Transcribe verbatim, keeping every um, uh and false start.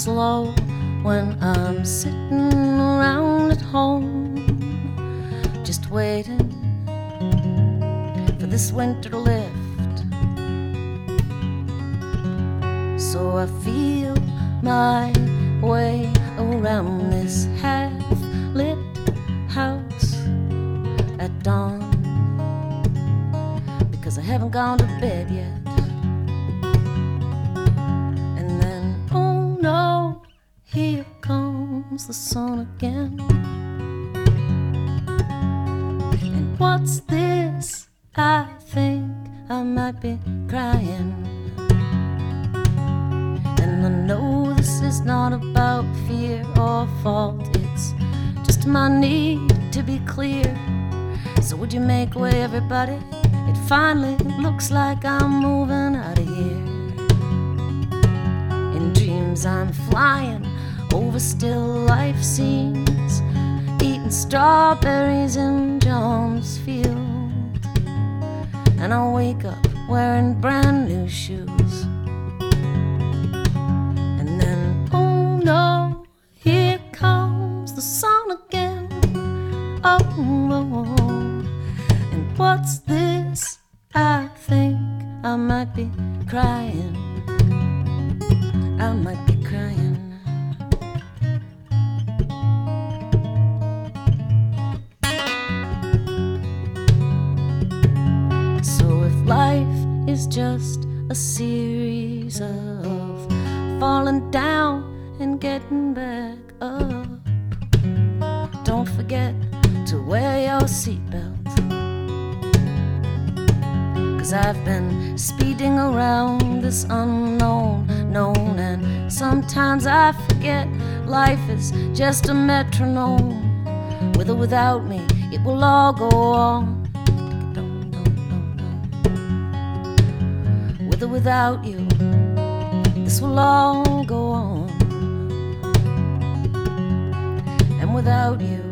slow when I'm sitting around at home, just waiting for this winter to lift. So I feel my way around this half-lit house at dawn, because I haven't gone to bed yet. And then, oh no, here comes the sun again. And what's this? I think I might be crying. And I know this is not about fear or fault, it's just my need to be clear. So would you make way, everybody? It finally looks like I'm moving out of here. In dreams I'm flying over still life scenes, eating strawberries in John's field. And I wake up wearing brand new shoes. And then, oh no, here comes the sun again. Oh, oh, oh. And what's this? I think I might be crying. I might be crying. So if life is just a series of falling down and getting back up, don't forget to wear your seatbelt. 'Cause I've been speeding around this unknown known, and sometimes I forget life is just a metronome. With or without me, it will all go on. With or without you, this will all go on. And without you,